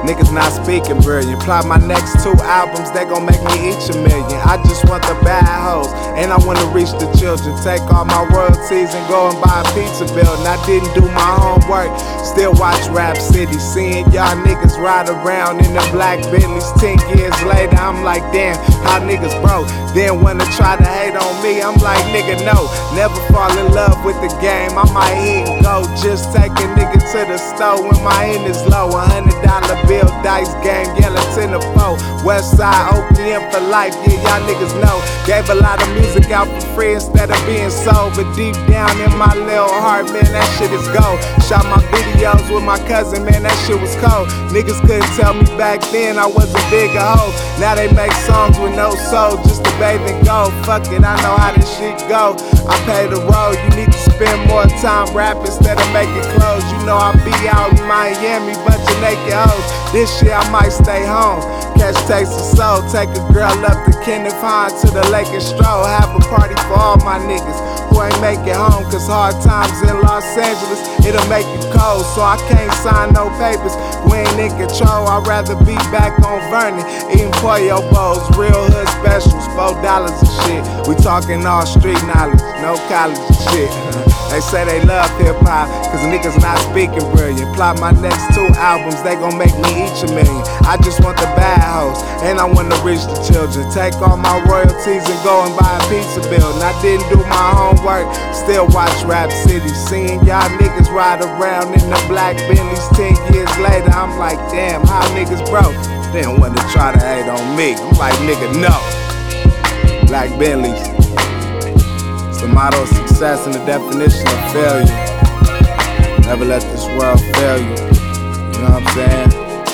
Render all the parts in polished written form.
Niggas not speaking brilliant. Plot my next 2 albums, they gon' make me each $1 million. I just want the bad hoes, and I wanna reach the children. Take all my royalties and go and buy a pizza building. I didn't do my homework, still watch Rap City. Seeing y'all niggas ride around in the black Bentleys. 10 years later, I'm like, damn, how niggas broke. Then wanna try to hate on me, I'm like, nigga, no. Never fall in love with the game, I might hit and go. Just take a nigga to the store when my end is low. $100 bill, dice game, yellow 10 to 4. Westside, OPM for life, yeah, y'all niggas know. Gave a lot of music out for free instead of being sold. But deep down in my little heart, man, that shit is gold. Shot my videos with my cousin, man, that shit was cold. Niggas couldn't tell me back then I was a bigger hoe. Now they make songs with no soul, just to bathe and go. Fuck it, I know how this shit go. I pay the road, you need to spend more time rap instead of making clothes. You know I be out in Miami, bunch of naked hoes. This year I might stay home, catch Taste of Soul. Take a girl up to Kenneth Hahn to the lake and stroll. Have a party for all my niggas who ain't make it home, cause hard times in Los Angeles, it'll make you cold. So I can't sign no papers, we ain't in control. I'd rather be back on Vernon, eating pollo bowls, real hood specials, $4 and shit. We talking all street knowledge, no college and shit. They say they love hip-hop, cause niggas not speaking brilliant. Plot my next 2 albums, they gon' make me each $1 million. I just want the bad hoes, and I wanna reach the children. Take all my royalties and go and buy a pizza building. I didn't do my homework, still watch Rap City. Seeing y'all niggas ride around in the black Bentleys. 10 years later, I'm like, damn, how niggas broke? They don't wanna try to hate on me. I'm like, nigga, no. Black Bentleys. It's the motto of success and the definition of failure. Never let this world fail you. You know what I'm saying?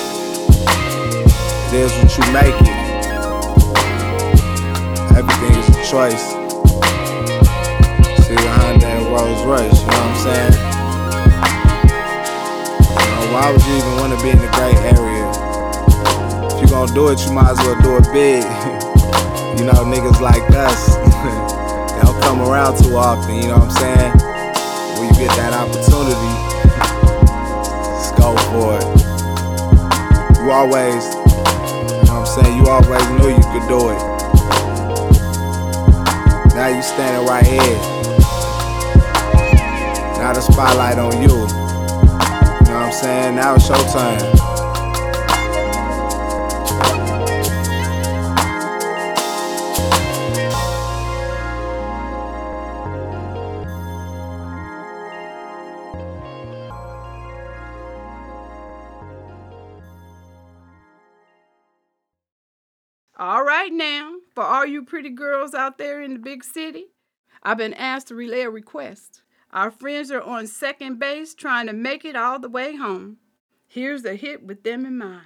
It is what you make it. Everything is a choice. See the Honda and Rolls Royce, you know what I'm saying? You know, why would you even want to be in the gray area? If you gon' do it, you might as well do it big. You know, niggas like us, they don't come around too often, you know what I'm saying? When you get that opportunity, just go for it. You always, you know what I'm saying, you always knew you could do it. Now you standing right here. Now the spotlight on you. You know what I'm saying? Now it's your turn. All right now, for all you pretty girls out there in the big city, I've been asked to relay a request. Our friends are on second base trying to make it all the way home. Here's a hit with them in mind.